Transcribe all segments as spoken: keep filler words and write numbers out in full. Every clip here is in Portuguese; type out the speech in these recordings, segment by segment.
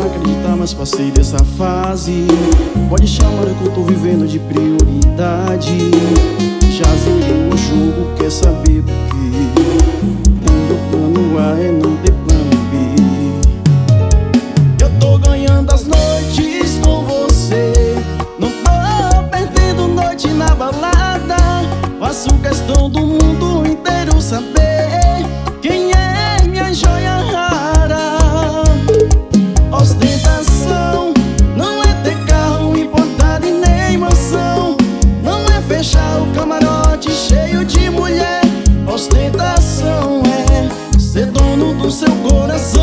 acreditar, mas passei dessa fase. Pode chamar que eu tô vivendo de prioridade. Já zerei o jogo, quer saber por quê? O meu plano A é não ter plano B. Eu tô ganhando as noites com você, não tô perdendo noite na balada. Faço questão do mundo inteiro saber quem é minha joia rara. Ostentação não é ter carro importado e nem mansão, não é fechar o camarote cheio de mulher. Ostentação é ser dono do seu coração.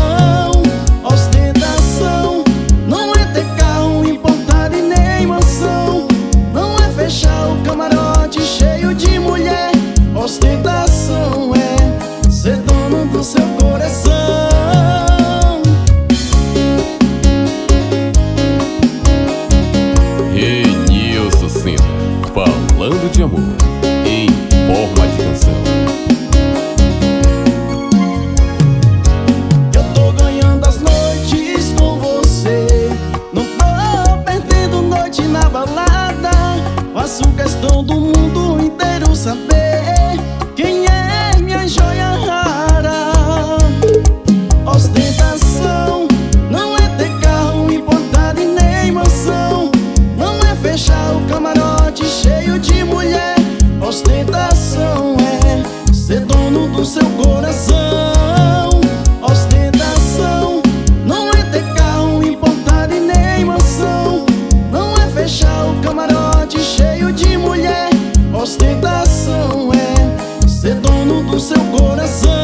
Ostentação não é ter carro importado e nem mansão, não é fechar o camarote cheio de mulher. Ostentação é ser dono do seu coração. Renilson Senna, falando de amor em forma de canção. Eu tô ganhando as noites com você, não tô perdendo noite na balada. Faço questão do mundo inteiro saber quem é minha joia rara. Ostentação não é ter carro importado e nem mansão, não é fechar o camarote cheio de mulher. Ostentação é ser dono do seu coração. Ostentação não é ter carro importado e nem mansão, não é fechar o camarote cheio de mulher. Ostentação é ser dono do seu coração.